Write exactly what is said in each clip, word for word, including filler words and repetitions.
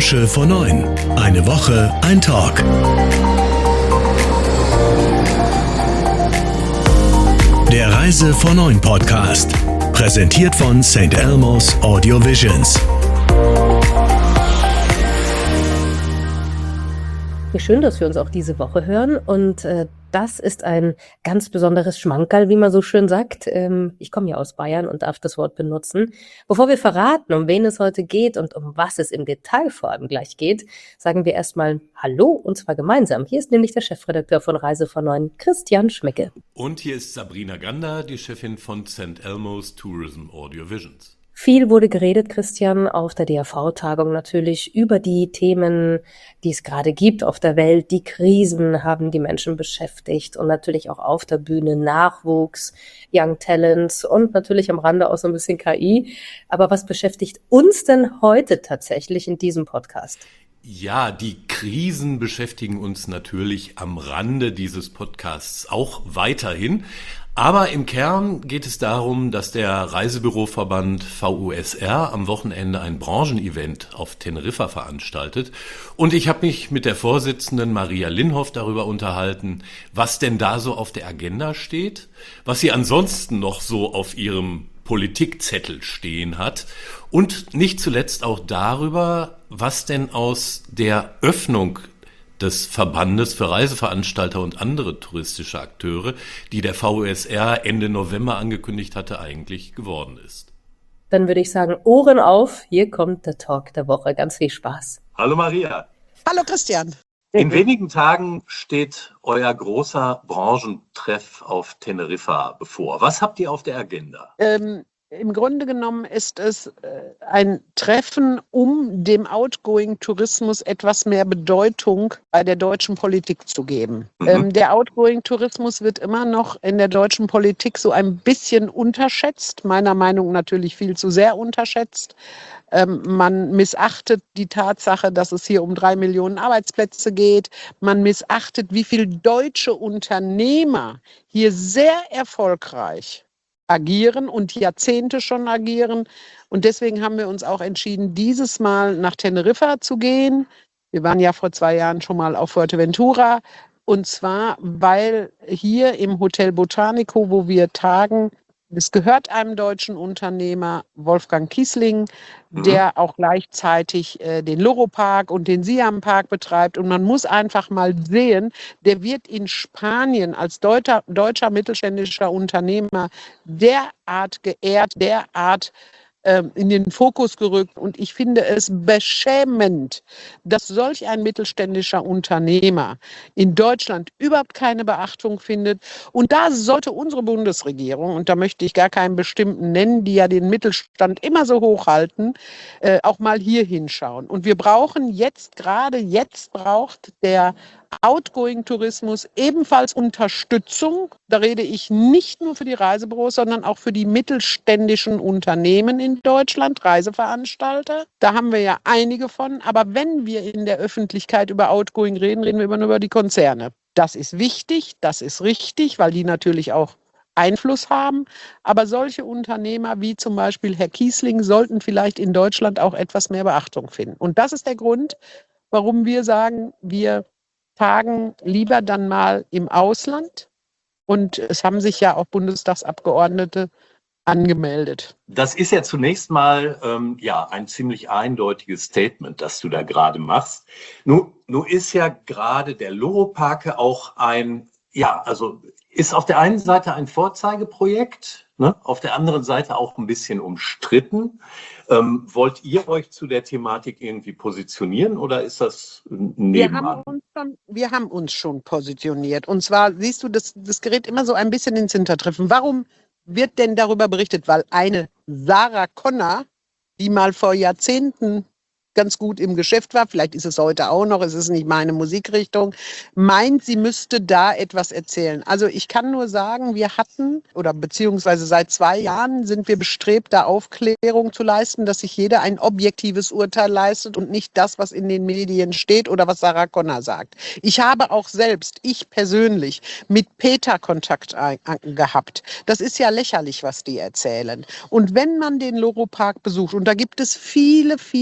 Branche vor neun. Eine Woche, ein Talk. Der Reise vor neun Podcast. Präsentiert von Saint Elmo's Audio Visions. Ja, schön, dass wir uns auch diese Woche hören und äh, das ist ein ganz besonderes Schmankerl, wie man so schön sagt. Ähm, ich komme ja aus Bayern und darf das Wort benutzen. Bevor wir verraten, um wen es heute geht und um was es im Detail vor allem gleich geht, sagen wir erstmal Hallo und zwar gemeinsam. Hier ist nämlich der Chefredakteur von Reise vor neun, Christian Schmecke. Und hier ist Sabrina Gander, die Chefin von Saint Elmo's Tourism Audio Visions. Viel wurde geredet, Christian, auf der D R V-Tagung natürlich über die Themen, die es gerade gibt auf der Welt. Die Krisen haben die Menschen beschäftigt und natürlich auch auf der Bühne Nachwuchs, Young Talents und natürlich am Rande auch so ein bisschen K I. Aber was beschäftigt uns denn heute tatsächlich in diesem Podcast? Ja, die Krisen beschäftigen uns natürlich am Rande dieses Podcasts auch weiterhin. Aber im Kern geht es darum, dass der Reisebüroverband V U S R am Wochenende ein Branchenevent auf Teneriffa veranstaltet. Und ich habe mich mit der Vorsitzenden Maria Linhoff darüber unterhalten, was denn da so auf der Agenda steht, was sie ansonsten noch so auf ihrem Politikzettel stehen hat und nicht zuletzt auch darüber, was denn aus der Öffnung des Verbandes für Reiseveranstalter und andere touristische Akteure, die der V U S R Ende November angekündigt hatte, eigentlich geworden ist. Dann würde ich sagen, Ohren auf, hier kommt der Talk der Woche. Ganz viel Spaß. Hallo Maria. Hallo Christian. In wenigen Tagen steht euer großer Branchentreff auf Teneriffa bevor. Was habt ihr auf der Agenda? Ähm, Im Grunde genommen ist es äh, ein Treffen, um dem Outgoing-Tourismus etwas mehr Bedeutung bei der deutschen Politik zu geben. Mhm. Ähm, der Outgoing-Tourismus wird immer noch in der deutschen Politik so ein bisschen unterschätzt, meiner Meinung nach natürlich viel zu sehr unterschätzt. Ähm, man missachtet die Tatsache, dass es hier um drei Millionen Arbeitsplätze geht. Man missachtet, wie viele deutsche Unternehmer hier sehr erfolgreich agieren und Jahrzehnte schon agieren. Und deswegen haben wir uns auch entschieden, dieses Mal nach Teneriffa zu gehen. Wir waren ja vor zwei Jahren schon mal auf Fuerteventura. Und zwar, weil hier im Hotel Botanico, wo wir tagen, es gehört einem deutschen Unternehmer, Wolfgang Kiesling, mhm. der auch gleichzeitig äh, den Loro-Park und den Siam-Park betreibt. Und man muss einfach mal sehen, der wird in Spanien als deutscher, deutscher mittelständischer Unternehmer derart geehrt, derart in den Fokus gerückt. Und ich finde es beschämend, dass solch ein mittelständischer Unternehmer in Deutschland überhaupt keine Beachtung findet. Und da sollte unsere Bundesregierung, und da möchte ich gar keinen bestimmten nennen, die ja den Mittelstand immer so hochhalten, äh, auch mal hier hinschauen. Und wir brauchen jetzt, gerade jetzt braucht der Outgoing-Tourismus ebenfalls Unterstützung. Da rede ich nicht nur für die Reisebüros, sondern auch für die mittelständischen Unternehmen in Deutschland, Reiseveranstalter. Da haben wir ja einige von. Aber wenn wir in der Öffentlichkeit über Outgoing reden, reden wir immer nur über die Konzerne. Das ist wichtig, das ist richtig, weil die natürlich auch Einfluss haben. Aber solche Unternehmer wie zum Beispiel Herr Kiesling sollten vielleicht in Deutschland auch etwas mehr Beachtung finden. Und das ist der Grund, warum wir sagen, wir tagen lieber dann mal im Ausland. Und es haben sich ja auch Bundestagsabgeordnete angemeldet. Das ist ja zunächst mal ähm, ja, ein ziemlich eindeutiges Statement, das du da gerade machst. Nun, nun ist ja gerade der Loro-Park auch ein, ja, also ist auf der einen Seite ein Vorzeigeprojekt, ne, auf der anderen Seite auch ein bisschen umstritten. Ähm, wollt ihr euch zu der Thematik irgendwie positionieren oder ist das nebenan? Wir haben uns schon, wir haben uns schon positioniert. Und zwar siehst du, das, das gerät immer so ein bisschen ins Hintertreffen. Warum wird denn darüber berichtet? Weil eine Sarah Connor, die mal vor Jahrzehnten ganz gut im Geschäft war, vielleicht ist es heute auch noch, es ist nicht meine Musikrichtung, meint, sie müsste da etwas erzählen. Also ich kann nur sagen, wir hatten, oder beziehungsweise seit zwei Jahren sind wir bestrebt, da Aufklärung zu leisten, dass sich jeder ein objektives Urteil leistet und nicht das, was in den Medien steht oder was Sarah Connor sagt. Ich habe auch selbst, ich persönlich, mit Peter Kontakt ein, gehabt. Das ist ja lächerlich, was die erzählen. Und wenn man den Loro-Park besucht, und da gibt es viele, viele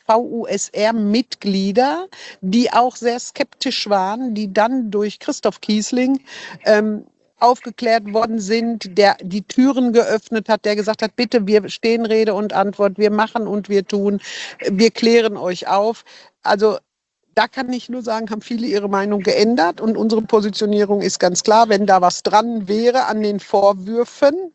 V U S R-Mitglieder, die auch sehr skeptisch waren, die dann durch Christoph Kiesling ähm, aufgeklärt worden sind, der die Türen geöffnet hat, der gesagt hat, bitte, wir stehen Rede und Antwort, wir machen und wir tun, wir klären euch auf. Also da kann ich nur sagen, haben viele ihre Meinung geändert und unsere Positionierung ist ganz klar, wenn da was dran wäre an den Vorwürfen,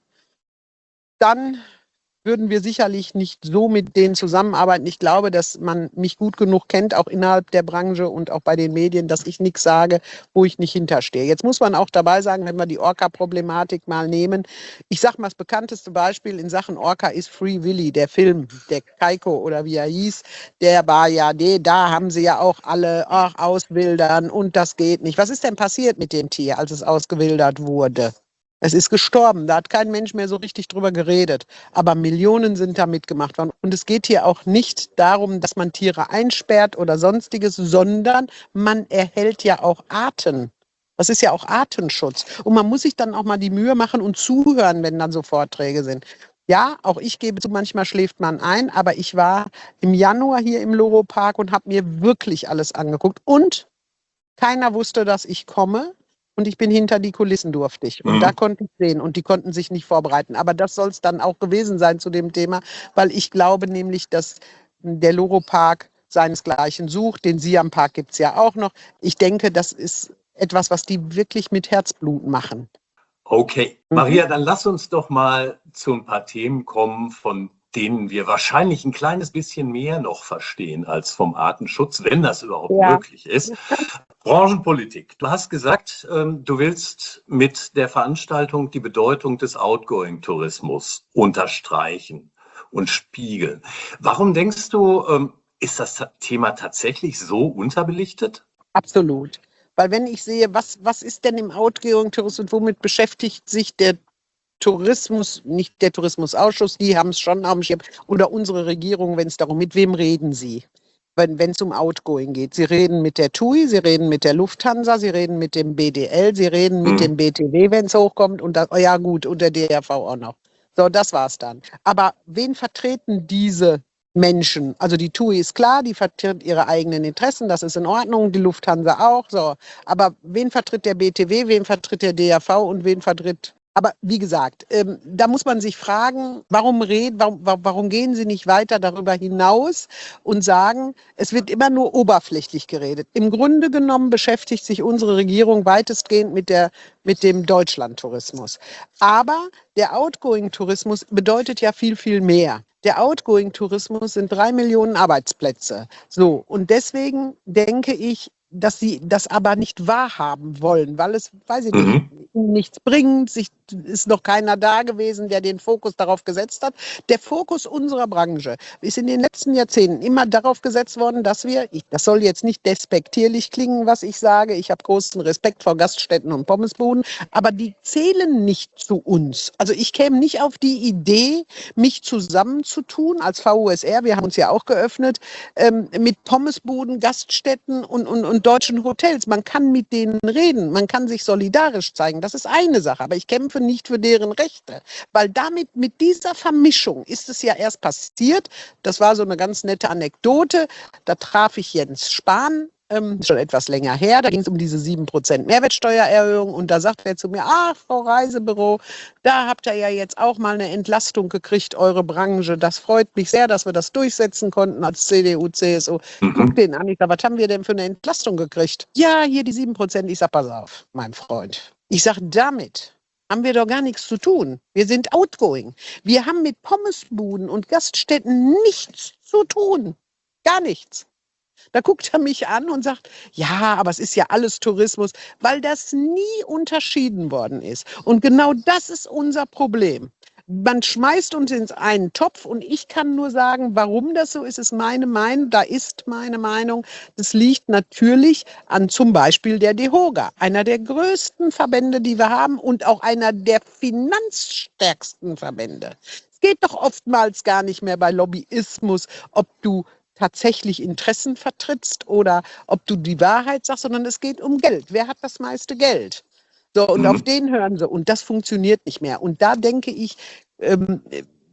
dann würden wir sicherlich nicht so mit denen zusammenarbeiten. Ich glaube, dass man mich gut genug kennt, auch innerhalb der Branche und auch bei den Medien, dass ich nichts sage, wo ich nicht hinterstehe. Jetzt muss man auch dabei sagen, wenn wir die Orca-Problematik mal nehmen. Ich sage mal, das bekannteste Beispiel in Sachen Orca ist Free Willy, der Film, der Kaiko oder wie er hieß. Der war ja, nee, da haben sie ja auch alle, ach, auswildern und das geht nicht. Was ist denn passiert mit dem Tier, als es ausgewildert wurde? Es ist gestorben, da hat kein Mensch mehr so richtig drüber geredet. Aber Millionen sind da mitgemacht worden. Und es geht hier auch nicht darum, dass man Tiere einsperrt oder sonstiges, sondern man erhält ja auch Arten. Das ist ja auch Artenschutz. Und man muss sich dann auch mal die Mühe machen und zuhören, wenn dann so Vorträge sind. Ja, auch ich gebe zu, manchmal schläft man ein, aber ich war im Januar hier im Loro-Park und habe mir wirklich alles angeguckt. Und keiner wusste, dass ich komme. Und ich bin hinter die Kulissen durfte ich. Und mhm. da konnte ich sehen. Und die konnten sich nicht vorbereiten. Aber das soll es dann auch gewesen sein zu dem Thema, weil ich glaube nämlich, dass der Loro-Park seinesgleichen sucht. Den Siam-Park gibt es ja auch noch. Ich denke, das ist etwas, was die wirklich mit Herzblut machen. Okay, mhm. Maria, dann lass uns doch mal zu ein paar Themen kommen, von denen wir wahrscheinlich ein kleines bisschen mehr noch verstehen als vom Artenschutz, wenn das überhaupt ja. möglich ist. Branchenpolitik. Du hast gesagt, ähm, du willst mit der Veranstaltung die Bedeutung des Outgoing-Tourismus unterstreichen und spiegeln. Warum denkst du, ähm, ist das Thema tatsächlich so unterbelichtet? Absolut. Weil wenn ich sehe, was, was ist denn im Outgoing-Tourismus und womit beschäftigt sich der Tourismus, nicht der Tourismusausschuss, die haben es schon am Schirm, oder unsere Regierung, wenn es darum, mit wem reden sie? Wenn es um Outgoing geht. Sie reden mit der T U I, sie reden mit der Lufthansa, sie reden mit dem B D L, sie reden mit mhm. dem B T W, wenn es hochkommt, und das, oh ja gut, und der D R V auch noch. So, das war's dann. Aber wen vertreten diese Menschen? Also die T U I ist klar, die vertritt ihre eigenen Interessen, das ist in Ordnung, die Lufthansa auch. So. Aber wen vertritt der B T W, wen vertritt der D R V und wen vertritt... Aber wie gesagt, ähm, da muss man sich fragen, warum, red, warum, warum gehen Sie nicht weiter darüber hinaus und sagen, es wird immer nur oberflächlich geredet. Im Grunde genommen beschäftigt sich unsere Regierung weitestgehend mit, der, mit dem Deutschlandtourismus. Aber der Outgoing-Tourismus bedeutet ja viel, viel mehr. Der Outgoing-Tourismus sind drei Millionen Arbeitsplätze. So, und deswegen denke ich, dass sie das aber nicht wahrhaben wollen, weil es, weiß ich nicht, mhm. nichts bringt, sich ist noch keiner da gewesen, der den Fokus darauf gesetzt hat. Der Fokus unserer Branche ist in den letzten Jahrzehnten immer darauf gesetzt worden, dass wir, ich, das soll jetzt nicht despektierlich klingen, was ich sage, ich habe großen Respekt vor Gaststätten und Pommesbuden, aber die zählen nicht zu uns. Also ich käme nicht auf die Idee, mich zusammenzutun als V U S R, wir haben uns ja auch geöffnet, ähm, mit Pommesbuden, Gaststätten und, und, und deutschen Hotels. Man kann mit denen reden, man kann sich solidarisch zeigen, das ist eine Sache, aber ich kämpfe nicht für deren Rechte, weil damit, mit dieser Vermischung ist es ja erst passiert, das war so eine ganz nette Anekdote, da traf ich Jens Spahn, ähm, schon etwas länger her, da ging es um diese sieben Prozent Mehrwertsteuererhöhung und da sagt er zu mir, ach Frau Reisebüro, da habt ihr ja jetzt auch mal eine Entlastung gekriegt, eure Branche, das freut mich sehr, dass wir das durchsetzen konnten als C D U, C S U. Mhm. Guck den an, ich sage, was haben wir denn für eine Entlastung gekriegt? Ja, hier die sieben Prozent, ich sage, pass auf, mein Freund. Ich sage, damit haben wir doch gar nichts zu tun. Wir sind outgoing. Wir haben mit Pommesbuden und Gaststätten nichts zu tun. Gar nichts. Da guckt er mich an und sagt, ja, aber es ist ja alles Tourismus, weil das nie unterschieden worden ist. Und genau das ist unser Problem. Man schmeißt uns in einen Topf und ich kann nur sagen, warum das so ist, ist meine Meinung, da ist meine Meinung. Das liegt natürlich an zum Beispiel der DEHOGA, einer der größten Verbände, die wir haben und auch einer der finanzstärksten Verbände. Es geht doch oftmals gar nicht mehr bei Lobbyismus, ob du tatsächlich Interessen vertrittst oder ob du die Wahrheit sagst, sondern es geht um Geld. Wer hat das meiste Geld? So, und mhm. auf den hören sie. Und das funktioniert nicht mehr. Und da denke ich, ähm,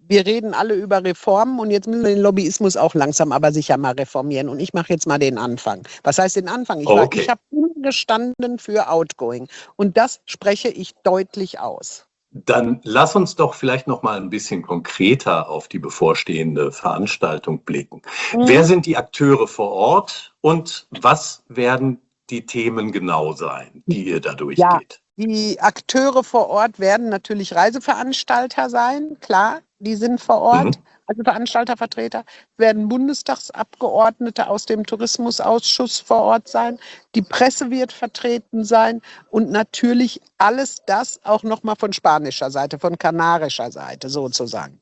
wir reden alle über Reformen und jetzt müssen wir den Lobbyismus auch langsam aber sicher mal reformieren. Und ich mache jetzt mal den Anfang. Was heißt den Anfang? Ich, Okay. ich habe gestanden für Outgoing und das spreche ich deutlich aus. Dann lass uns doch vielleicht noch mal ein bisschen konkreter auf die bevorstehende Veranstaltung blicken. Mhm. Wer sind die Akteure vor Ort und was werden die Themen genau sein, die ihr da durchgeht? Die Akteure vor Ort werden natürlich Reiseveranstalter sein, klar, die sind vor Ort, Mhm. also Veranstaltervertreter, werden Bundestagsabgeordnete aus dem Tourismusausschuss vor Ort sein, die Presse wird vertreten sein und natürlich alles das auch nochmal von spanischer Seite, von kanarischer Seite sozusagen.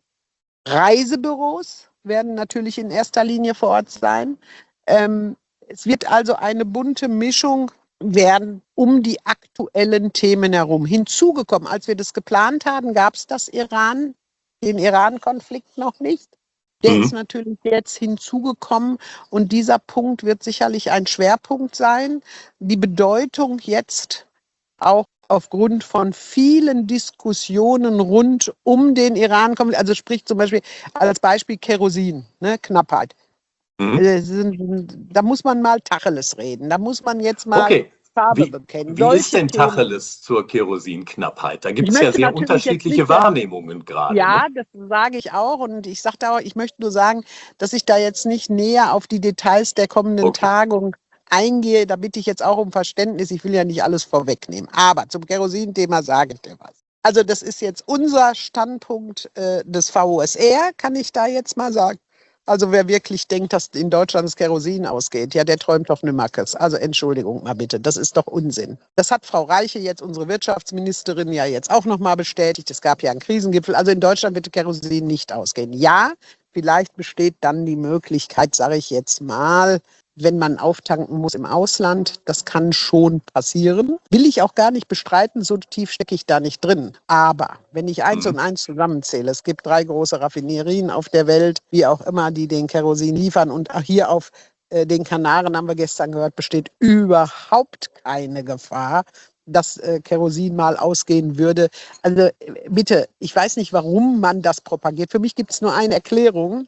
Reisebüros werden natürlich in erster Linie vor Ort sein. Ähm, es wird also eine bunte Mischung werden um die aktuellen Themen herum. Hinzugekommen, als wir das geplant haben, gab es das Iran, den Iran-Konflikt noch nicht. Der Mhm. ist natürlich jetzt hinzugekommen und dieser Punkt wird sicherlich ein Schwerpunkt sein. Die Bedeutung jetzt auch aufgrund von vielen Diskussionen rund um den Iran-Konflikt, also sprich zum Beispiel als Beispiel Kerosin, ne, Knappheit. Mhm. Äh, sind, da muss man mal Tacheles reden. Da muss man jetzt mal Okay. Farbe Wie, bekennen. wie Solche ist denn Themen. Tacheles zur Kerosinknappheit? Da gibt Ich es ja möchte sehr natürlich jetzt unterschiedliche nicht, dass- Wahrnehmungen gerade. Ja, Ne? das sage ich auch und ich sage da auch, ich möchte nur sagen, dass ich da jetzt nicht näher auf die Details der kommenden Okay. Tagung eingehe. Da bitte ich jetzt auch um Verständnis. Ich will ja nicht alles vorwegnehmen. Aber zum Kerosin-Thema sage ich dir was. Also das ist jetzt unser Standpunkt äh, des V O S R, kann ich da jetzt mal sagen. Also wer wirklich denkt, dass in Deutschland das Kerosin ausgeht, ja, der träumt doch Nümmerkes. Also Entschuldigung mal bitte, das ist doch Unsinn. Das hat Frau Reiche, jetzt unsere Wirtschaftsministerin, ja jetzt auch nochmal bestätigt. Es gab ja einen Krisengipfel. Also in Deutschland wird Kerosin nicht ausgehen. Ja, vielleicht besteht dann die Möglichkeit, sage ich jetzt mal, wenn man auftanken muss im Ausland, das kann schon passieren. Will ich auch gar nicht bestreiten, so tief stecke ich da nicht drin. Aber wenn ich eins Mhm. und eins zusammenzähle, es gibt drei große Raffinerien auf der Welt, wie auch immer, die den Kerosin liefern. Und auch hier auf äh, den Kanaren, haben wir gestern gehört, besteht überhaupt keine Gefahr, dass äh, Kerosin mal ausgehen würde. Also äh, bitte, ich weiß nicht, warum man das propagiert. Für mich gibt es nur eine Erklärung.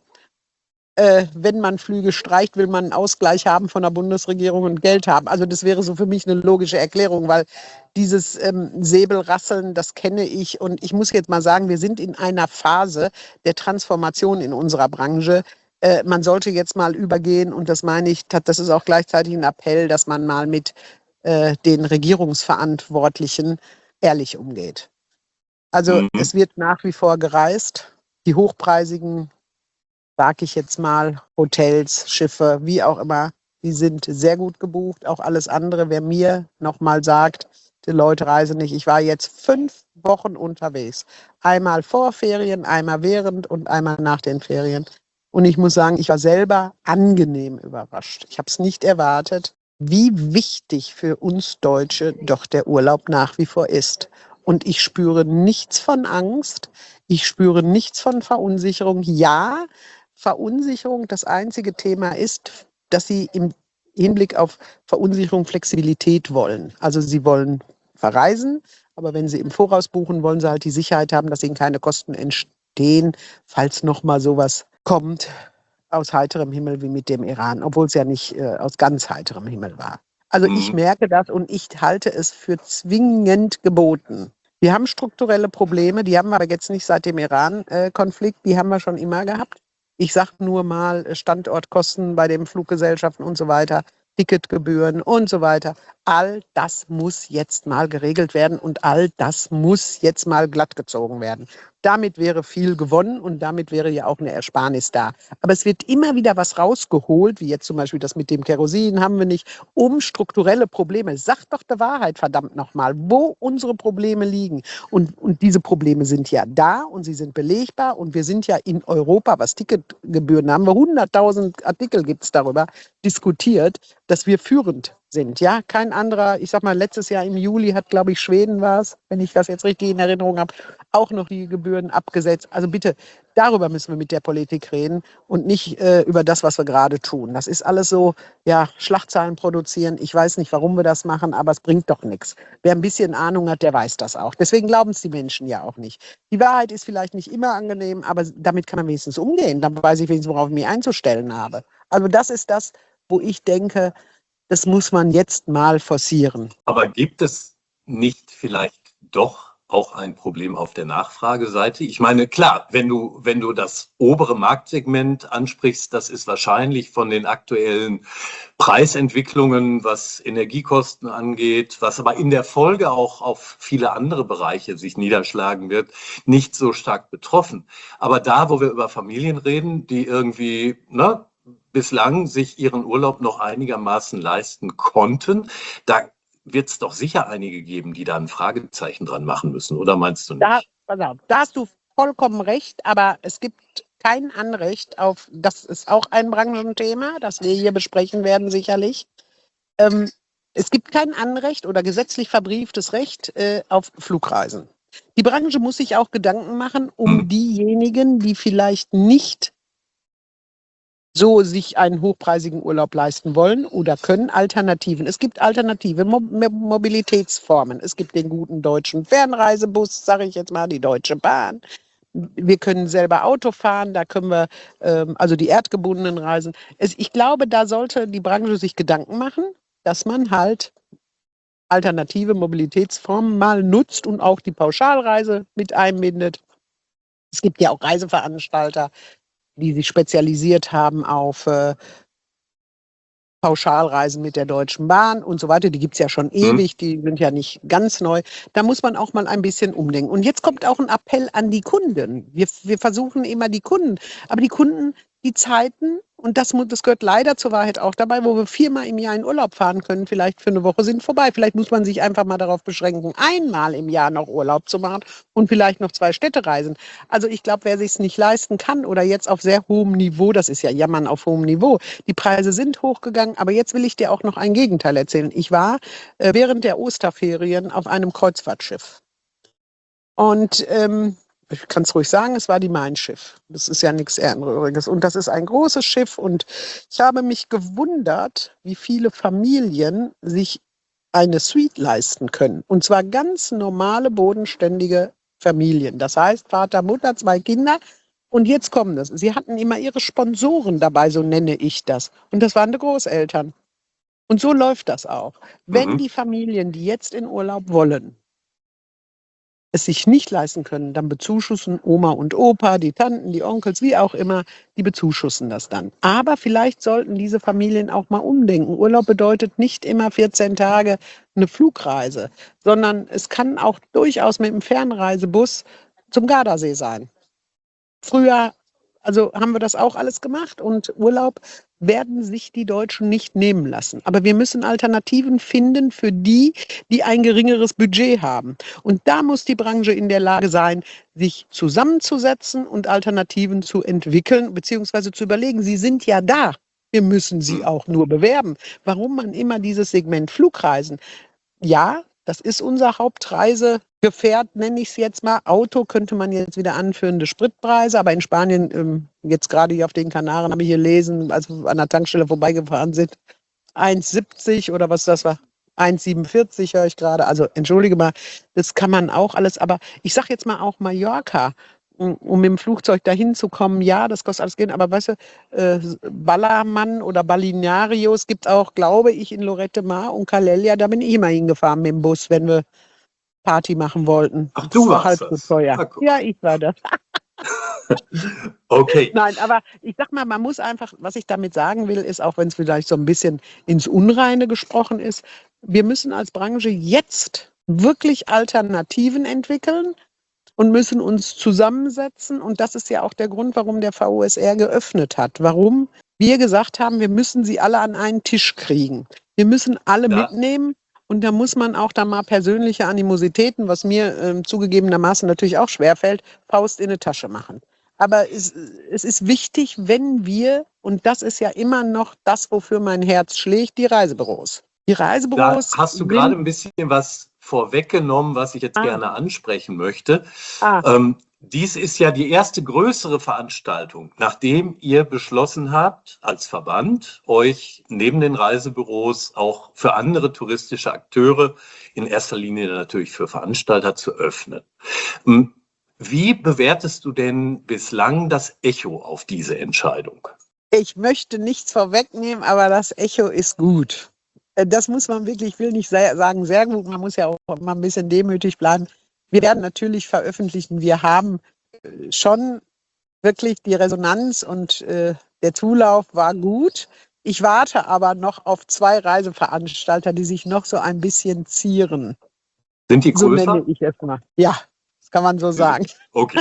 Äh, wenn man Flüge streicht, will man einen Ausgleich haben von der Bundesregierung und Geld haben. Also das wäre so für mich eine logische Erklärung, weil dieses ähm, Säbelrasseln, das kenne ich. Und ich muss jetzt mal sagen, wir sind in einer Phase der Transformation in unserer Branche. Äh, man sollte jetzt mal übergehen, und das meine ich, das ist auch gleichzeitig ein Appell, dass man mal mit äh, den Regierungsverantwortlichen ehrlich umgeht. Also Mhm. es wird nach wie vor gereist. Die hochpreisigen, sage ich jetzt mal, Hotels, Schiffe, wie auch immer, die sind sehr gut gebucht. Auch alles andere, wer mir nochmal sagt, die Leute reisen nicht. Ich war jetzt fünf Wochen unterwegs. Einmal vor Ferien, einmal während und einmal nach den Ferien. Und ich muss sagen, ich war selber angenehm überrascht. Ich habe es nicht erwartet, wie wichtig für uns Deutsche doch der Urlaub nach wie vor ist. Und ich spüre nichts von Angst. Ich spüre nichts von Verunsicherung. Ja, Verunsicherung, das einzige Thema ist, dass sie im Hinblick auf Verunsicherung Flexibilität wollen. Also sie wollen verreisen, aber wenn sie im Voraus buchen, wollen sie halt die Sicherheit haben, dass ihnen keine Kosten entstehen, falls nochmal sowas kommt aus heiterem Himmel wie mit dem Iran, obwohl es ja nicht äh, aus ganz heiterem Himmel war. Also ich Mhm. merke das und ich halte es für zwingend geboten. Wir haben strukturelle Probleme, die haben wir aber jetzt nicht seit dem Iran-Konflikt, die haben wir schon immer gehabt. Ich sage nur mal Standortkosten bei den Fluggesellschaften und so weiter, Ticketgebühren und so weiter. All das muss jetzt mal geregelt werden und all das muss jetzt mal glattgezogen werden. Damit wäre viel gewonnen und damit wäre ja auch eine Ersparnis da. Aber es wird immer wieder was rausgeholt, wie jetzt zum Beispiel das mit dem Kerosin haben wir nicht, um strukturelle Probleme. Sagt doch der Wahrheit, verdammt nochmal, wo unsere Probleme liegen. Und, und diese Probleme sind ja da und sie sind belegbar und wir sind ja in Europa, was Ticketgebühren haben wir, hunderttausend Artikel gibt es darüber, diskutiert, dass wir führend sind. Ja, kein anderer, ich sag mal, letztes Jahr im Juli hat, glaube ich, Schweden war es, wenn ich das jetzt richtig in Erinnerung habe, auch noch die Gebühren abgesetzt. Also bitte, darüber müssen wir mit der Politik reden und nicht äh, über das, was wir gerade tun. Das ist alles so, ja, Schlagzeilen produzieren. Ich weiß nicht, warum wir das machen, aber es bringt doch nichts. Wer ein bisschen Ahnung hat, der weiß das auch. Deswegen glauben es die Menschen ja auch nicht. Die Wahrheit ist vielleicht nicht immer angenehm, aber damit kann man wenigstens umgehen. Dann weiß ich wenigstens, worauf ich mich einzustellen habe. Also das ist das, wo ich denke, das muss man jetzt mal forcieren. Aber gibt es nicht vielleicht doch auch ein Problem auf der Nachfrageseite? Ich meine, klar, wenn du, wenn du das obere Marktsegment ansprichst, das ist wahrscheinlich von den aktuellen Preisentwicklungen, was Energiekosten angeht, was aber in der Folge auch auf viele andere Bereiche sich niederschlagen wird, nicht so stark betroffen. Aber da, wo wir über Familien reden, die irgendwie, ne, bislang sich ihren Urlaub noch einigermaßen leisten konnten, da wird es doch sicher einige geben, die da ein Fragezeichen dran machen müssen, oder meinst du nicht? Da, pass auf, da hast du vollkommen recht, aber es gibt kein Anrecht auf, das ist auch ein Branchenthema, das wir hier besprechen werden sicherlich. Ähm, es gibt kein Anrecht oder gesetzlich verbrieftes Recht äh, auf Flugreisen. Die Branche muss sich auch Gedanken machen um hm. diejenigen, die vielleicht nicht so sich einen hochpreisigen Urlaub leisten wollen oder können, Alternativen. Es gibt alternative Mo Mobilitätsformen. Es gibt den guten deutschen Fernreisebus, sage ich jetzt mal, die Deutsche Bahn. Wir können selber Auto fahren, da können wir ähm, also die erdgebundenen Reisen. Es, ich glaube, da sollte die Branche sich Gedanken machen, dass man halt alternative Mobilitätsformen mal nutzt und auch die Pauschalreise mit einbindet. Es gibt ja auch Reiseveranstalter, die sich spezialisiert haben auf äh, Pauschalreisen mit der Deutschen Bahn und so weiter. Die gibt es ja schon ewig, die sind ja nicht ganz neu. Da muss man auch mal ein bisschen umdenken. Und jetzt kommt auch ein Appell an die Kunden. Wir, wir versuchen immer die Kunden, aber die Kunden, die Zeiten, und das, das gehört leider zur Wahrheit auch dabei, wo wir viermal im Jahr in Urlaub fahren können, vielleicht für eine Woche, sind vorbei. Vielleicht muss man sich einfach mal darauf beschränken, einmal im Jahr noch Urlaub zu machen und vielleicht noch zwei Städtereisen. Also ich glaube, wer sich es nicht leisten kann oder jetzt auf sehr hohem Niveau, das ist ja Jammern auf hohem Niveau, die Preise sind hochgegangen, aber jetzt will ich dir auch noch ein Gegenteil erzählen. Ich war äh, während der Osterferien auf einem Kreuzfahrtschiff und ähm, ich kann es ruhig sagen, es war die Mein Schiff. Das ist ja nichts Ehrenrühriges. Und das ist ein großes Schiff. Und ich habe mich gewundert, wie viele Familien sich eine Suite leisten können. Und zwar ganz normale, bodenständige Familien. Das heißt, Vater, Mutter, zwei Kinder. Und jetzt kommt es. Sie hatten immer ihre Sponsoren dabei, so nenne ich das. Und das waren die Großeltern. Und so läuft das auch. Wenn Mhm. die Familien, die jetzt in Urlaub wollen, es sich nicht leisten können, dann bezuschussen Oma und Opa, die Tanten, die Onkels, wie auch immer, die bezuschussen das dann. Aber vielleicht sollten diese Familien auch mal umdenken. Urlaub bedeutet nicht immer vierzehn Tage eine Flugreise, sondern es kann auch durchaus mit dem Fernreisebus zum Gardasee sein. Früher, also haben wir das auch alles gemacht und Urlaub werden sich die Deutschen nicht nehmen lassen. Aber wir müssen Alternativen finden für die, die ein geringeres Budget haben. Und da muss die Branche in der Lage sein, sich zusammenzusetzen und Alternativen zu entwickeln, beziehungsweise zu überlegen, sie sind ja da. Wir müssen sie auch nur bewerben. Warum man immer dieses Segment Flugreisen? Ja, das ist unser Hauptreisegefährt, nenne ich es jetzt mal. Auto könnte man jetzt wieder anführen, die Spritpreise, aber in Spanien, ähm, jetzt gerade hier auf den Kanaren, habe ich hier lesen, als wir an der Tankstelle vorbeigefahren sind, eins siebzig oder was das war, eins siebenundvierzig höre ich gerade. Also entschuldige mal, das kann man auch alles, aber ich sage jetzt mal auch Mallorca, um mit dem Flugzeug dahin zu kommen, ja, das kostet alles Geld, aber weißt du, äh, Ballermann oder Ballinarios gibt auch, glaube ich, in Lorette Mar und Calella, da bin ich immer hingefahren mit dem Bus, wenn wir Party machen wollten. Ach, du Das war warst halb das? so teuer. Ah, guck. Ja, ich war das. Okay. Nein, aber ich sag mal, man muss einfach, was ich damit sagen will, ist, auch wenn es vielleicht so ein bisschen ins Unreine gesprochen ist, wir müssen als Branche jetzt wirklich Alternativen entwickeln und müssen uns zusammensetzen. Und das ist ja auch der Grund, warum der V O S R geöffnet hat. Warum wir gesagt haben, wir müssen sie alle an einen Tisch kriegen. Wir müssen alle Ja. mitnehmen. Und da muss man auch da mal persönliche Animositäten, was mir ähm, zugegebenermaßen natürlich auch schwerfällt, Faust in die Tasche machen. Aber es, es ist wichtig, wenn wir, und das ist ja immer noch das, wofür mein Herz schlägt, die Reisebüros. Die Da Reisebüros hast du sind, gerade ein bisschen was vorweggenommen, was ich jetzt ah, gerne ansprechen möchte. ah, Ähm, dies ist ja die erste größere Veranstaltung, nachdem ihr beschlossen habt, als Verband euch neben den Reisebüros auch für andere touristische Akteure, in erster Linie natürlich für Veranstalter, zu öffnen. Ähm, Wie bewertest du denn bislang das Echo auf diese Entscheidung? ich möchte nichts vorwegnehmen, aber das Echo ist gut. Äh, Das muss man wirklich, ich will nicht sehr, sagen sehr gut, man muss ja auch mal ein bisschen demütig bleiben. Wir werden natürlich veröffentlichen, wir haben äh, schon wirklich die Resonanz und äh, der Zulauf war gut. Ich warte aber noch auf zwei Reiseveranstalter, die sich noch so ein bisschen zieren. Sind die So nenne größer? ich es mal. Ja, das kann man so sagen. Okay.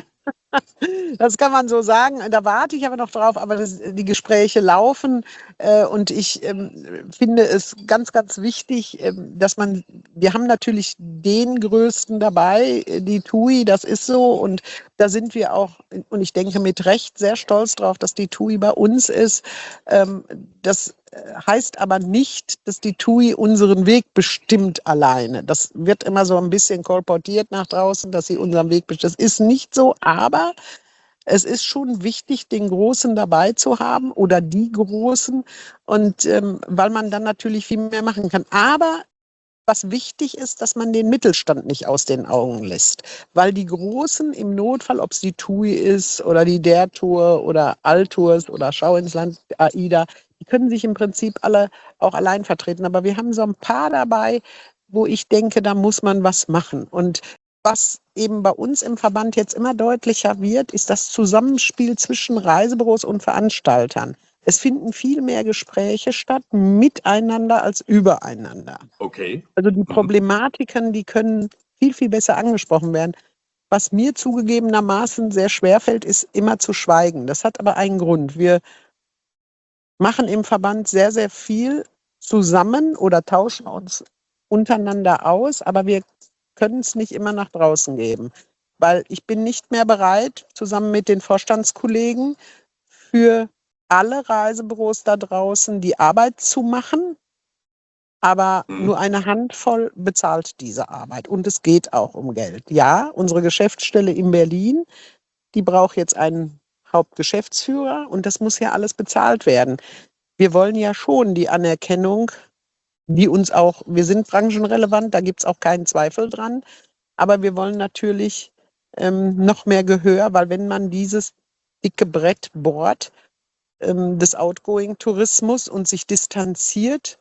Das kann man so sagen. Da warte ich aber noch drauf, aber das, die Gespräche laufen äh, und ich ähm, finde es ganz, ganz wichtig, ähm, dass man, wir haben natürlich den Größten dabei, äh, die T U I, das ist so und da sind wir auch, und ich denke mit Recht sehr stolz drauf, dass die T U I bei uns ist. Ähm, das heißt aber nicht, dass die T U I unseren Weg bestimmt alleine. Das wird immer so ein bisschen kolportiert nach draußen, dass sie unseren Weg bestimmt. Das ist nicht so, aber es ist schon wichtig, den Großen dabei zu haben oder die Großen, und ähm, weil man dann natürlich viel mehr machen kann. Aber was wichtig ist, dass man den Mittelstand nicht aus den Augen lässt, weil die Großen im Notfall, ob es die T U I ist oder die Der Tour oder Altours oder Schau ins Land AIDA, die können sich im Prinzip alle auch allein vertreten. Aber wir haben so ein paar dabei, wo ich denke, da muss man was machen. Und was eben bei uns im Verband jetzt immer deutlicher wird, ist das Zusammenspiel zwischen Reisebüros und Veranstaltern. Es finden viel mehr Gespräche statt miteinander als übereinander. Okay. Also die Mhm. Problematiken, die können viel, viel besser angesprochen werden. Was mir zugegebenermaßen sehr schwer fällt, ist immer zu schweigen. Das hat aber einen Grund. Wir machen im Verband sehr, sehr viel zusammen oder tauschen uns untereinander aus, aber wir können es nicht immer nach draußen geben, weil ich bin nicht mehr bereit, zusammen mit den Vorstandskollegen für alle Reisebüros da draußen die Arbeit zu machen, aber Mhm. nur eine Handvoll bezahlt diese Arbeit und es geht auch um Geld. Ja, unsere Geschäftsstelle in Berlin, die braucht jetzt einen Hauptgeschäftsführer und das muss ja alles bezahlt werden. Wir wollen ja schon die Anerkennung, die uns auch, wir sind branchenrelevant, da gibt es auch keinen Zweifel dran, aber wir wollen natürlich ähm, noch mehr Gehör, weil wenn man dieses dicke Brett bohrt ähm, des Outgoing-Tourismus und sich distanziert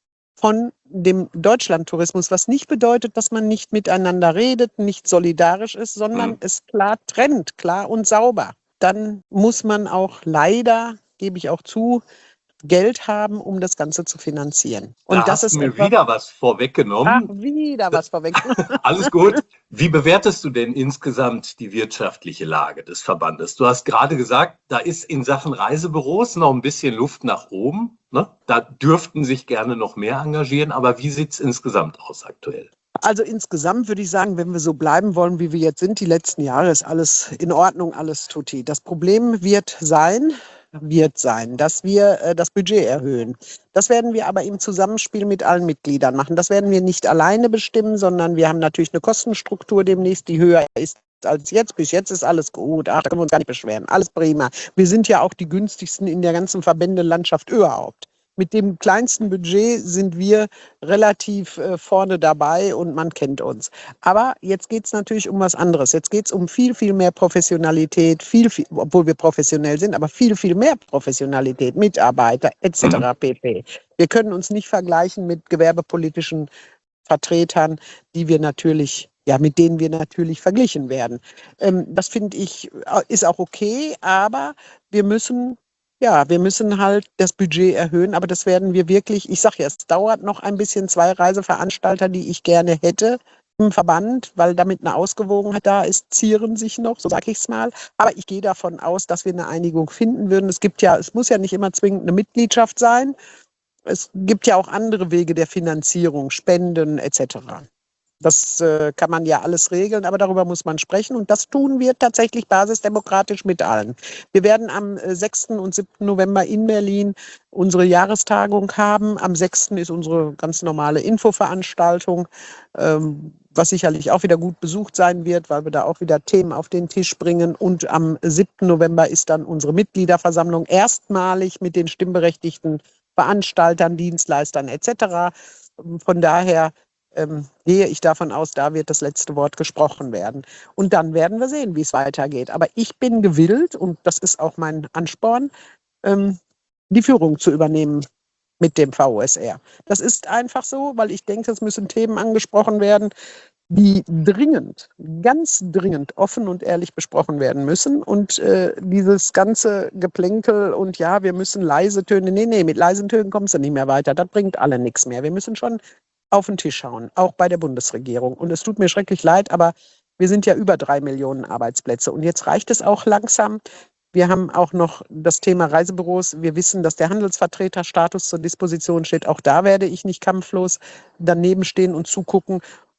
von dem Deutschland-Tourismus, was nicht bedeutet, dass man nicht miteinander redet, nicht solidarisch ist, sondern Mhm. es klar trennt, klar und sauber. Dann muss man auch leider, gebe ich auch zu, Geld haben, um das Ganze zu finanzieren. Und Da das hast ist du mir etwas, wieder was ach, vorweggenommen. wieder was vorweg. Alles gut. Wie bewertest du denn insgesamt die wirtschaftliche Lage des Verbandes? Du hast gerade gesagt, da ist in Sachen Reisebüros noch ein bisschen Luft nach oben, ne? Da dürften sich gerne noch mehr engagieren. Aber wie sieht es insgesamt aus aktuell? Also insgesamt würde ich sagen, wenn wir so bleiben wollen, wie wir jetzt sind, die letzten Jahre, ist alles in Ordnung, alles tutti. Das Problem wird sein, wird sein, dass wir äh, das Budget erhöhen. Das werden wir aber im Zusammenspiel mit allen Mitgliedern machen. Das werden wir nicht alleine bestimmen, sondern wir haben natürlich eine Kostenstruktur demnächst, die höher ist als jetzt. Bis jetzt ist alles gut. Ach, da können wir uns gar nicht beschweren. Alles prima. Wir sind ja auch die günstigsten in der ganzen Verbändelandschaft überhaupt. Mit dem kleinsten Budget sind wir relativ äh, vorne dabei und man kennt uns. Aber jetzt geht es natürlich um was anderes. Jetzt geht es um viel, viel mehr Professionalität, viel, viel, obwohl wir professionell sind, aber viel, viel mehr Professionalität, Mitarbeiter et cetera pp. Wir können uns nicht vergleichen mit gewerbepolitischen Vertretern, die wir natürlich, ja, mit denen wir natürlich verglichen werden. Ähm, das finde ich, äh, ist auch okay, aber wir müssen ja, wir müssen halt das Budget erhöhen, aber das werden wir wirklich, ich sage ja, es dauert noch ein bisschen, zwei Reiseveranstalter, die ich gerne hätte im Verband, weil damit eine Ausgewogenheit da ist, zieren sich noch, so sage ich es mal. Aber ich gehe davon aus, dass wir eine Einigung finden würden. Es gibt ja, es muss ja nicht immer zwingend eine Mitgliedschaft sein. Es gibt ja auch andere Wege der Finanzierung, Spenden et cetera. Das äh, kann man ja alles regeln, aber darüber muss man sprechen. Und das tun wir tatsächlich basisdemokratisch mit allen. Wir werden am äh, sechsten und siebten November in Berlin unsere Jahrestagung haben. Am sechsten ist unsere ganz normale Infoveranstaltung, ähm, was sicherlich auch wieder gut besucht sein wird, weil wir da auch wieder Themen auf den Tisch bringen. Und am siebten November ist dann unsere Mitgliederversammlung erstmalig mit den stimmberechtigten Veranstaltern, Dienstleistern et cetera. Von daher ähm, gehe ich davon aus, da wird das letzte Wort gesprochen werden. Und dann werden wir sehen, wie es weitergeht. Aber ich bin gewillt, und das ist auch mein Ansporn, ähm, die Führung zu übernehmen mit dem V O S R. Das ist einfach so, weil ich denke, es müssen Themen angesprochen werden, die dringend, ganz dringend offen und ehrlich besprochen werden müssen. Und äh, dieses ganze Geplänkel und ja, wir müssen leise Töne, nee, nee, mit leisen Tönen kommst du nicht mehr weiter. Das bringt alle nichts mehr. Wir müssen schon auf den Tisch schauen, auch bei der Bundesregierung. Und es tut mir schrecklich leid, aber wir sind ja über drei Millionen Arbeitsplätze. Und jetzt reicht es auch langsam. Wir haben auch noch das Thema Reisebüros. Wir wissen, dass der Handelsvertreterstatus zur Disposition steht. Auch da werde ich nicht kampflos daneben stehen und zugucken.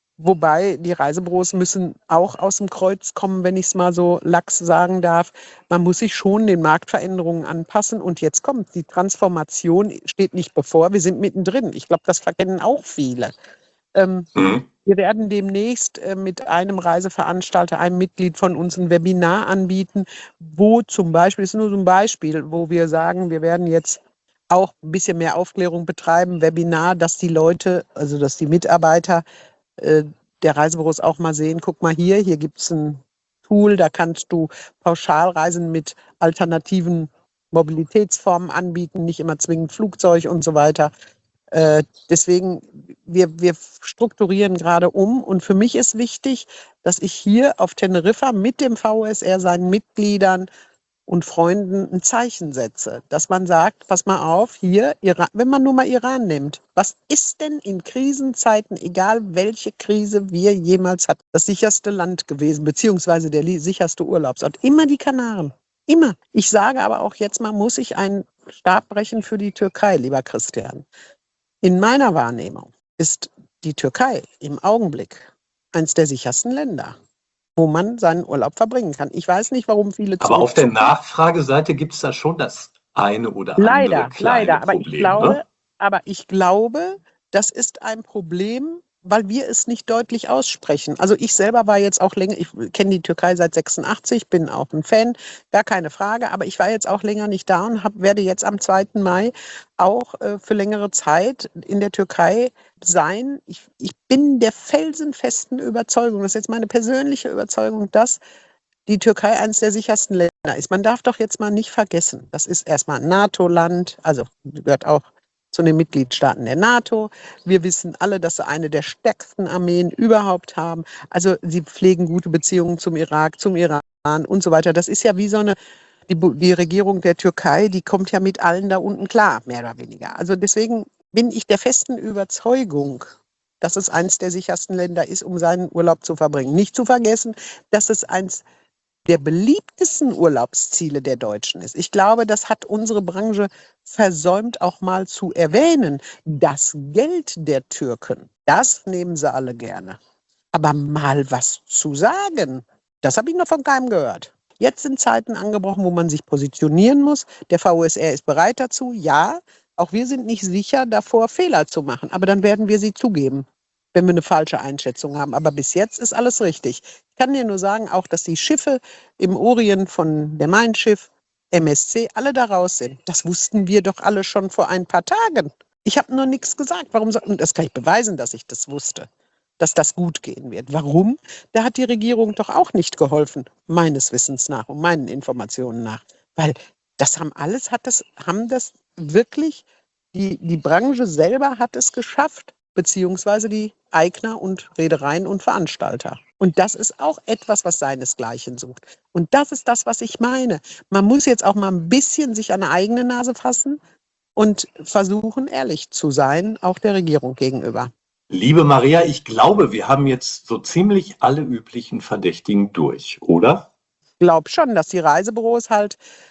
Wobei die Reisebüros müssen auch aus dem Kreuz kommen, wenn ich es mal so lax sagen darf. Man muss sich schon den Marktveränderungen anpassen. Und jetzt kommt, die Transformation steht nicht bevor. Wir sind mittendrin. Ich glaube, das verkennen auch viele. Ähm, mhm. Wir werden demnächst äh, mit einem Reiseveranstalter, einem Mitglied von uns ein Webinar anbieten, wo zum Beispiel, das ist nur so ein Beispiel, wo wir sagen, wir werden jetzt auch ein bisschen mehr Aufklärung betreiben, Webinar, dass die Leute, also dass die Mitarbeiter äh, der Reisebüros auch mal sehen, guck mal hier, hier gibt es ein Tool, da kannst du Pauschalreisen mit alternativen Mobilitätsformen anbieten, nicht immer zwingend Flugzeug und so weiter. Äh, deswegen, wir, wir strukturieren gerade um und für mich ist wichtig, dass ich hier auf Teneriffa mit dem V O S R, seinen Mitgliedern und Freunden ein Zeichen setze, dass man sagt, pass mal auf, hier, Iran, wenn man nur mal Iran nimmt, was ist denn in Krisenzeiten, egal welche Krise wir jemals hatten, das sicherste Land gewesen, beziehungsweise der sicherste Urlaubsort? Immer die Kanaren, immer. Ich sage aber auch jetzt mal, muss ich einen Stab brechen für die Türkei, lieber Christian. In meiner Wahrnehmung ist die Türkei im Augenblick eines der sichersten Länder, wo man seinen Urlaub verbringen kann. Ich weiß nicht, warum viele Aber auf der Nachfrageseite gibt es da schon das eine oder andere leider, kleine leider. Aber Problem. ich glaube, ne? aber ich glaube, das ist ein Problem, weil wir es nicht deutlich aussprechen. Also ich selber war jetzt auch länger, ich kenne die Türkei seit sechsundachtzig, bin auch ein Fan, gar keine Frage, aber ich war jetzt auch länger nicht da und hab, werde jetzt am zweiten Mai auch äh, für längere Zeit in der Türkei sein. Ich, ich bin der felsenfesten Überzeugung, das ist jetzt meine persönliche Überzeugung, dass die Türkei eines der sichersten Länder ist. Man darf doch jetzt mal nicht vergessen, das ist erstmal ein NATO-Land, also gehört auch zu den Mitgliedstaaten der NATO. Wir wissen alle, dass sie eine der stärksten Armeen überhaupt haben. Also sie pflegen gute Beziehungen zum Irak, zum Iran und so weiter. Das ist ja wie so eine, die, die Regierung der Türkei, die kommt ja mit allen da unten klar, mehr oder weniger. Also deswegen bin ich der festen Überzeugung, dass es eines der sichersten Länder ist, um seinen Urlaub zu verbringen. Nicht zu vergessen, dass es eins der beliebtesten Urlaubsziele der Deutschen ist. Ich glaube, das hat unsere Branche versäumt, auch mal zu erwähnen. Das Geld der Türken, das nehmen sie alle gerne. Aber mal was zu sagen, das habe ich noch von keinem gehört. Jetzt sind Zeiten angebrochen, wo man sich positionieren muss. Der V O S R ist bereit dazu. Ja, auch wir sind nicht sicher davor, Fehler zu machen. Aber dann werden wir sie zugeben, wenn wir eine falsche Einschätzung haben. Aber bis jetzt ist alles richtig. Ich kann dir nur sagen, auch, dass die Schiffe im Orient von der Mein Schiff, M S C, alle da raus sind. Das wussten wir doch alle schon vor ein paar Tagen. Ich habe nur nichts gesagt. Warum? So, und das kann ich beweisen, dass ich das wusste, dass das gut gehen wird. Warum? Da hat die Regierung doch auch nicht geholfen, meines Wissens nach und meinen Informationen nach. Weil das haben alles, hat das, haben das wirklich, die, die Branche selber hat es geschafft, beziehungsweise die Eigner und Reedereien und Veranstalter. Und das ist auch etwas, was seinesgleichen sucht. Und das ist das, was ich meine. Man muss jetzt auch mal ein bisschen sich an die eigene Nase fassen und versuchen, ehrlich zu sein, auch der Regierung gegenüber. Liebe Maria, ich glaube, wir haben jetzt so ziemlich alle üblichen Verdächtigen durch, oder? Ich glaube schon, dass die Reisebüros halt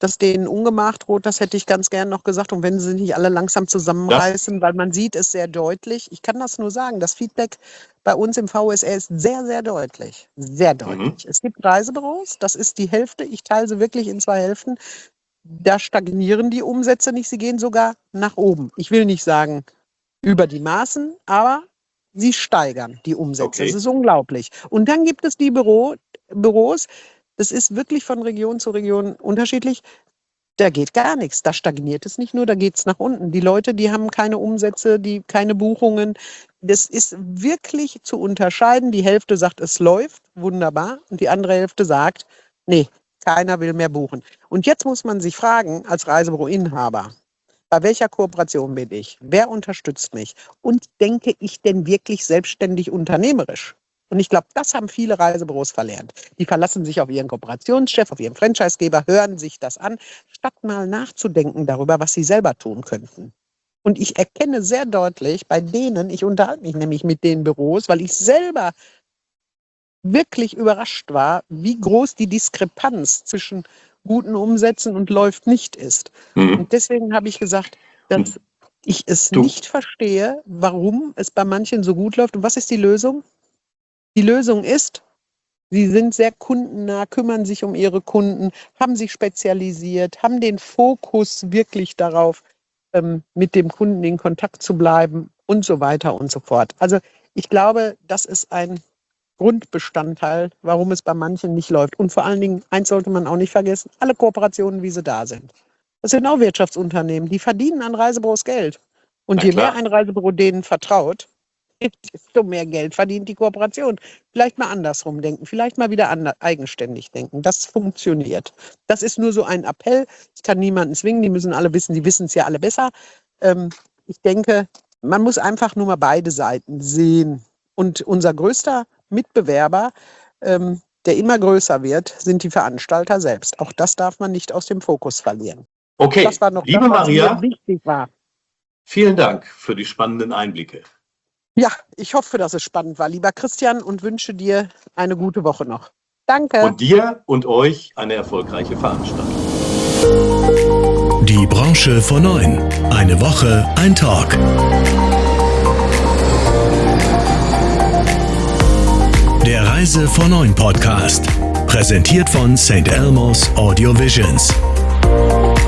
dass denen Ungemach droht, das hätte ich ganz gern noch gesagt. Und wenn sie sich nicht alle langsam zusammenreißen, weil man sieht es sehr deutlich. Ich kann das nur sagen, das Feedback bei uns im V S R ist sehr, sehr deutlich. Sehr deutlich. Mhm. Es gibt Reisebüros, das ist die Hälfte. Ich teile sie wirklich in zwei Hälften. Da stagnieren die Umsätze nicht, sie gehen sogar nach oben. Ich will nicht sagen über die Maßen, aber sie steigern die Umsätze. Okay. Das ist unglaublich. Und dann gibt es die Büro, Büros, das ist wirklich von Region zu Region unterschiedlich. Da geht gar nichts. Da stagniert es nicht nur, da geht es nach unten. Die Leute, die haben keine Umsätze, die keine Buchungen. Das ist wirklich zu unterscheiden. Die Hälfte sagt, es läuft, wunderbar. Und die andere Hälfte sagt, nee, keiner will mehr buchen. Und jetzt muss man sich fragen, als Reisebüroinhaber, bei welcher Kooperation bin ich? Wer unterstützt mich? Und denke ich denn wirklich selbstständig unternehmerisch? Und ich glaube, das haben viele Reisebüros verlernt. Die verlassen sich auf ihren Kooperationschef, auf ihren Franchisegeber, hören sich das an, statt mal nachzudenken darüber, was sie selber tun könnten. Und ich erkenne sehr deutlich bei denen, ich unterhalte mich nämlich mit den Büros, weil ich selber wirklich überrascht war, wie groß die Diskrepanz zwischen guten Umsätzen und läuft nicht ist. Mhm. Und deswegen habe ich gesagt, dass ich es du. nicht verstehe, warum es bei manchen so gut läuft. Und was ist die Lösung? Die Lösung ist, sie sind sehr kundennah, kümmern sich um ihre Kunden, haben sich spezialisiert, haben den Fokus wirklich darauf, ähm, mit dem Kunden in Kontakt zu bleiben und so weiter und so fort. Also ich glaube, das ist ein Grundbestandteil, warum es bei manchen nicht läuft. Und vor allen Dingen, eins sollte man auch nicht vergessen, alle Kooperationen, wie sie da sind. Das sind auch Wirtschaftsunternehmen, die verdienen an Reisebüros Geld. Und je mehr ein Reisebüro denen vertraut, desto mehr Geld verdient die Kooperation. Vielleicht mal andersrum denken, vielleicht mal wieder an, eigenständig denken. Das funktioniert. Das ist nur so ein Appell. Ich kann niemanden zwingen, die müssen alle wissen, die wissen es ja alle besser. Ähm, ich denke, man muss einfach nur mal beide Seiten sehen. Und unser größter Mitbewerber, ähm, der immer größer wird, sind die Veranstalter selbst. Auch das darf man nicht aus dem Fokus verlieren. Okay, das war noch liebe das, was Maria, mir wichtig war. Vielen Dank für die spannenden Einblicke. Ja, ich hoffe, dass es spannend war, lieber Christian, und wünsche dir eine gute Woche noch. Danke. Und dir und euch eine erfolgreiche Veranstaltung. Die Branche vor neun. Eine Woche, ein Talk. Der Reise vor neun Podcast. Präsentiert von Saint Elmo's Audio Visions.